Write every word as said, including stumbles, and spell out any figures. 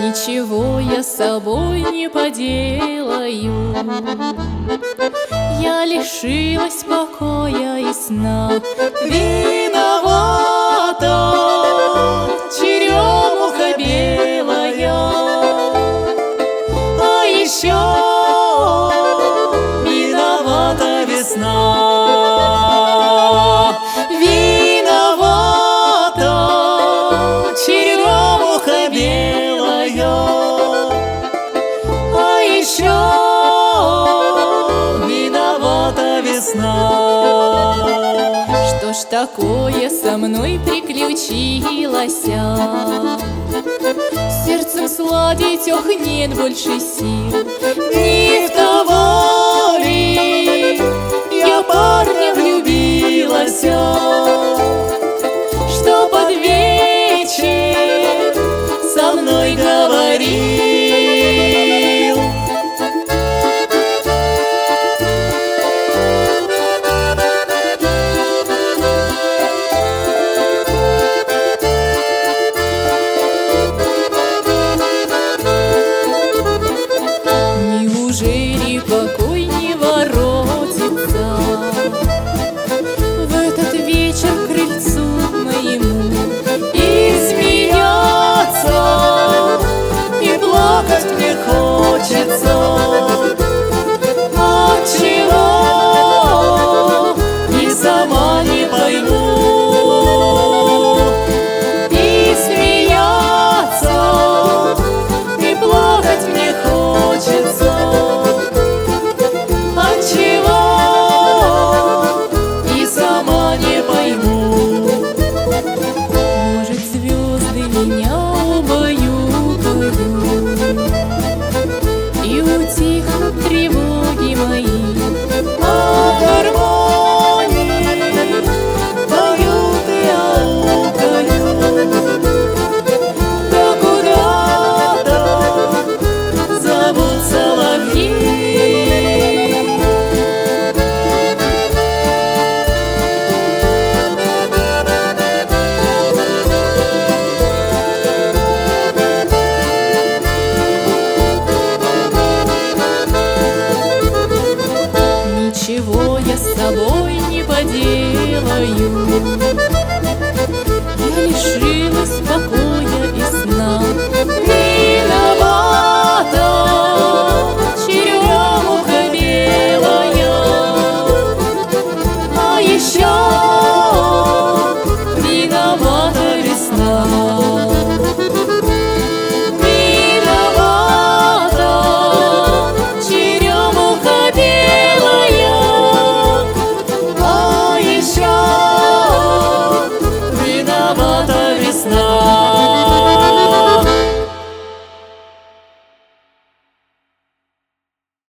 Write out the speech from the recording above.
Ничего я с собой не поделаю. Я лишилась покоя и сна. Виновата черемуха белая, а еще виновата весна. Виновата черемуха белая, а еще виновата весна. Что ж такое со мной приключилось? Сердцем сладить, ох, нет больше сил.